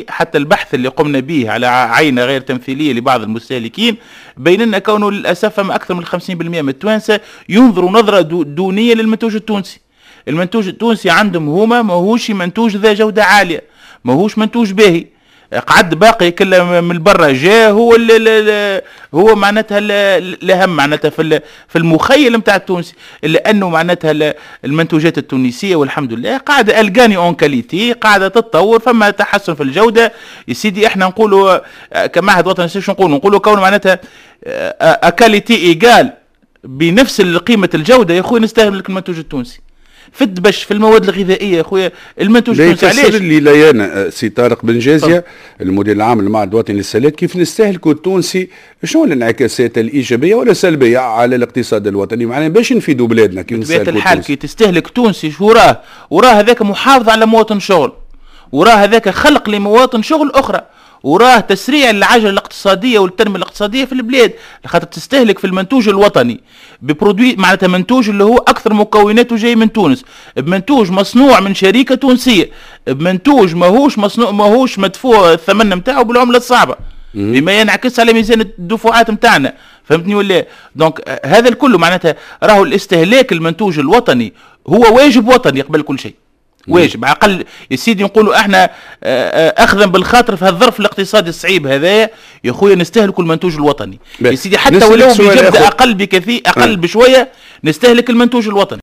حتى البحث اللي قمنا به على عينة غير تمثيلية لبعض المستهلكين بين لنا كونه للأسف أكثر من 50% من التوانسة ينظروا نظرة دونية للمنتوج التونسي. المنتوج التونسي عندهم هما ماهوش منتوج ذا جودة عالية، ماهوش منتوج باهي، قعد باقي كله من برا جاء هو معناتها الاهم معناتها في المخيل نتاع التونسي، الا انه معناتها المنتوجات التونسيه والحمد لله قاعده الجاني اون كاليتي، قاعده تتطور، فما تحسن في الجوده. يا سيدي احنا نقولوا كمعهد وطني نقولوا كون معناتها كاليتي ايجال بنفس قيمه الجوده يا اخوي نستهلك المنتوج التونسي. في الدبش في المواد الغذائيه يا خويا المنتوج التونسي علاش؟ يفسر لي ليانا سي طارق بن جازيه المدير العام للمعهد الوطني للسلات كيف نستهلكوا التونسي، شنو الانعكاسات الايجابيه ولا سلبيه على الاقتصاد الوطني معناها باش نفيدوا بلادنا كيف نستهلكوا التونسي؟ الحال كي تستهلك تونسي شو وراه هذاك محافظه على مواطن شغل، وراه هذاك خلق لمواطن شغل اخرى، وراه تسريع العجله الاقتصاديه والتنميه الاقتصاديه في البلاد، لخاطر تستهلك في المنتوج الوطني ببرودوي معناتها منتوج اللي هو اكثر مكوناته جاي من تونس، بمنتوج مصنوع من شركه تونسيه، بمنتوج ماهوش مدفوع الثمن نتاعو بالعمله الصعبه بما ينعكس على ميزان الدفعات نتاعنا، فهمتني ولا؟ دونك هذا الكل معناتها راهو الاستهلاك المنتوج الوطني هو واجب وطني قبل كل شيء، واجب على الاقل يا سيدي نقولوا احنا اخذا بالخاطر في هالظرف الاقتصادي الصعيب هذايا يا خويا نستهلكوا المنتوج الوطني يا سيدي، حتى ولو بجودة اقل بكثير اقل بشويه نستهلك المنتوج الوطني.